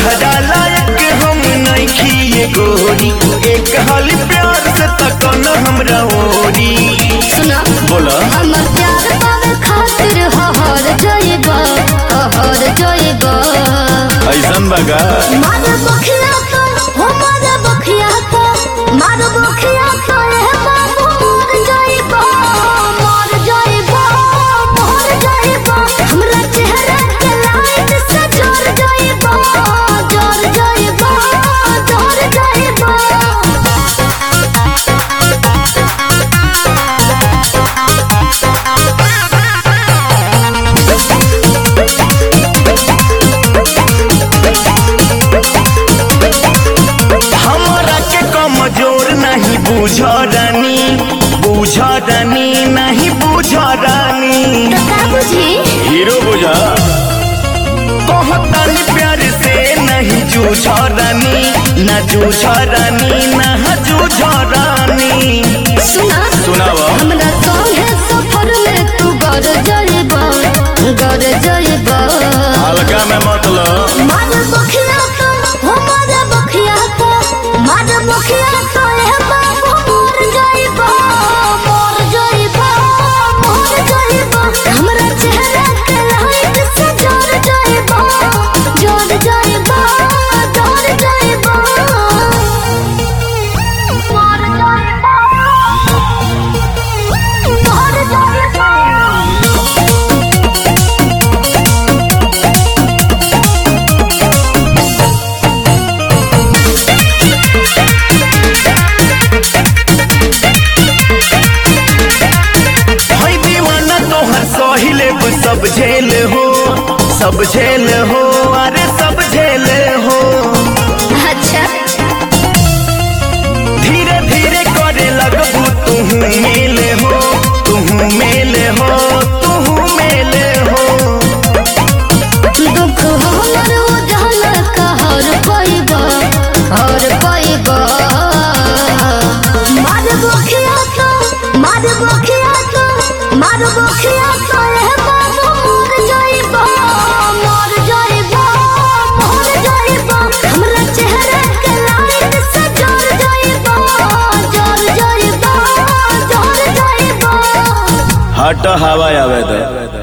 तहरा लायक हम नइखी ये गोरी, एक हाली प्यार से तकन हमरा ओरी। सुना बोला हमर प्यार पावे खातिर हहर जइबा, हहर जइबा। ऐसन बगा मार बखिया तो हो मार बखिया तो, मार बखिया तो ए बाबू मर जइबा, मर जइबा, मर जइबा। हमरा चेहरा के लाइट से जर जइबा, जर जइबा, जर जइबा। हमरा के कमजोर नहीं बुझ रानी, बुझ रानी नहीं बुझ रानी। तो का बुझी हीरो बुझा कहतानी प्यार से नहीं जूझ रानी, ना जूझ रानी ना जूझ रानी। सुना सुनावा हमरा संगे सफर में तू गर जइबा, गर जइबा। हल्का में मतलब मार बखिया तो हो मार बखिया तो, मार बखिया तो ए बाबू मर जइबा, मर जइबा, मर जइबा। हमरा चेहरा के लाइट से जर जइबा, जर जइबा, जर जइबा। मर जइबा, मर जइबा। भाई दीवाना तोहर सहिले सब झेल हो, सब झेल हो, अरे सब झेल हो। अच्छा धीरे धीरे करे लगबू तुहू मेले हो, तुहू मेले हो, तुहू मेले हो। दुख हमर उजल कहर पैबा, हर पैबा। मार बखिया तो, मार बखिया तो, मार बखिया तो ए बाबू मर जइबा, मर जइबा, मर जइबा। हमरा चेहरा के लाइट से जर जइबा, जर जइबा, जर जइबा। हट हवा आवे दे।